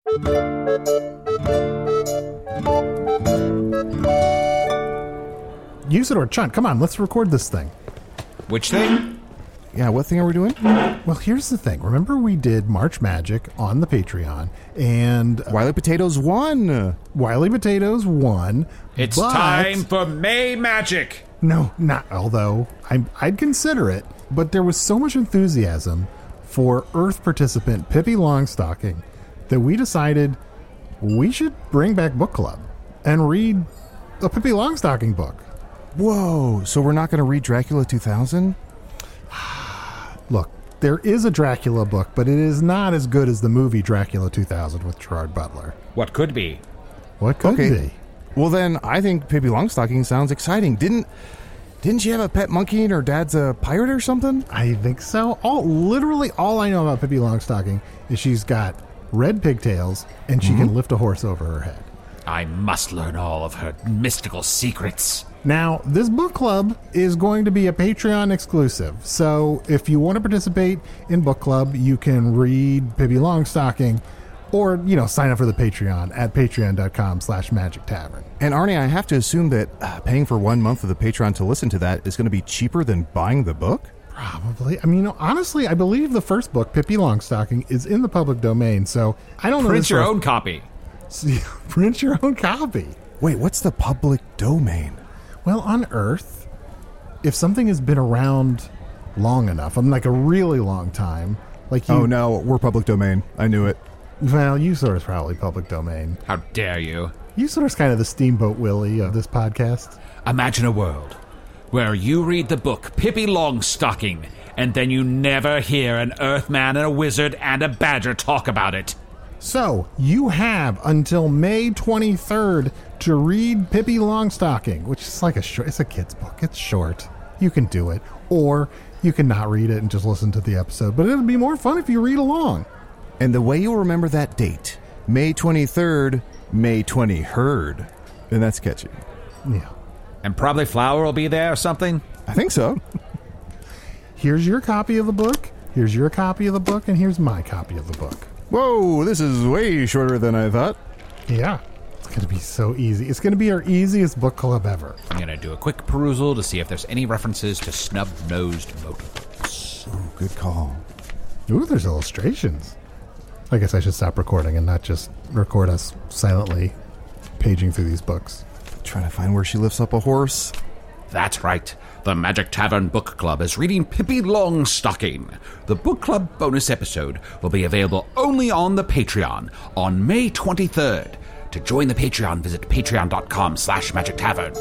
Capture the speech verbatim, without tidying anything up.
Usador, Chunt, come on, let's record this thing. Which thing? Yeah, what thing are we doing? Well, here's the thing. Remember we did March Magic on the Patreon, and... Uh, Wily Potatoes won. Wily Potatoes won. It's but, time for May Magic. No, not, although I, I'd consider it, but there was so much enthusiasm for Earth participant Pippi Longstocking that we decided we should bring back book club and read a Pippi Longstocking book. Whoa, so we're not going to read Dracula two thousand? Look, there is a Dracula book, but it is not as good as the movie Dracula two thousand with Gerard Butler. What could be? What could Okay. be? Well, then I think Pippi Longstocking sounds exciting. Didn't didn't she have a pet monkey and her dad's a pirate or something? I think so. All literally all I know about Pippi Longstocking is she's got red pigtails and she mm-hmm. can lift a horse over her head. I must learn all of her mystical secrets. Now, this book club is going to be a Patreon exclusive. So if you want to participate in book club, you can read Pippi Longstocking or, you know, sign up for the Patreon at patreon.com slash magic tavern. And Arnie, I have to assume that uh, paying for one month of the Patreon to listen to that is going to be cheaper than buying the book? Probably. I mean, honestly, I believe the first book, Pippi Longstocking, is in the public domain. So I don't know. Print your own copy. Print your own copy. Wait, what's the public domain? Well, on Earth, if something has been around long enough, I'm like a really long time, like you... Oh, no, we're public domain. I knew it. Well, Usador's probably public domain. How dare you? Usador's kind of the Steamboat Willie of this podcast. Imagine a world where you read the book Pippi Longstocking, and then you never hear an Earthman and a wizard and a badger talk about it. So, you have until May twenty-third to read Pippi Longstocking, which is like a short, it's a kid's book. It's short. You can do it. Or you can not read it and just listen to the episode. But it'll be more fun if you read along. And the way you'll remember that date, May twenty-third, May twenty-herd. And that's catchy. Yeah. And probably Flower will be there or something? I think so. Here's your copy of the book. Here's your copy of the book. And here's my copy of the book. Whoa, this is way shorter than I thought. Yeah. It's going to be so easy. It's going to be our easiest book club ever. I'm going to do a quick perusal to see if there's any references to snub-nosed motorboats. Ooh, good call. Ooh, there's illustrations. I guess I should stop recording and not just record us silently paging through these books. Trying to find where she lifts up a horse. That's right. The Magic Tavern Book Club is reading Pippi Longstocking. The book club bonus episode will be available only on the Patreon on May twenty-third. To join the Patreon, visit patreon.com slash magic tavern.